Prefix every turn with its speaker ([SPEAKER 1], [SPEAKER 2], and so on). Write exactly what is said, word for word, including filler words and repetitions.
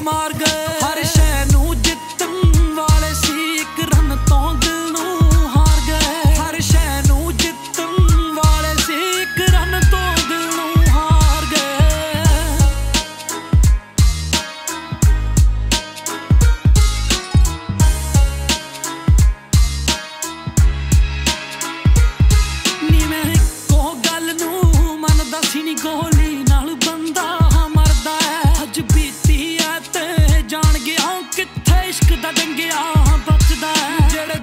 [SPEAKER 1] ਮਾਰ ਗਏ। ਹਰ ਸ਼ੈ ਨੂੰ ਜਿੱਤਣ ਵਾਲੇ ਸੀ, ਇੱਕ ਰਨ ਤੋਂ ਦਿਲ ਨੂੰ ਹਾਰ ਗਏ। ਹਰ ਸ਼ੈ ਨੂੰ ਜਿੱਤਣ ਵਾਲੇ ਸੀ, ਇੱਕ ਰਨ ਤੋਂ ਦਿਲ ਨੂੰ ਹਾਰ ਗਏ। ਨੀ ਮੈਂ ਇੱਕੋ ਗੱਲ ਨੂੰ ਮੰਨਦਾ ਸੀ ਨੀ ਗੋਲ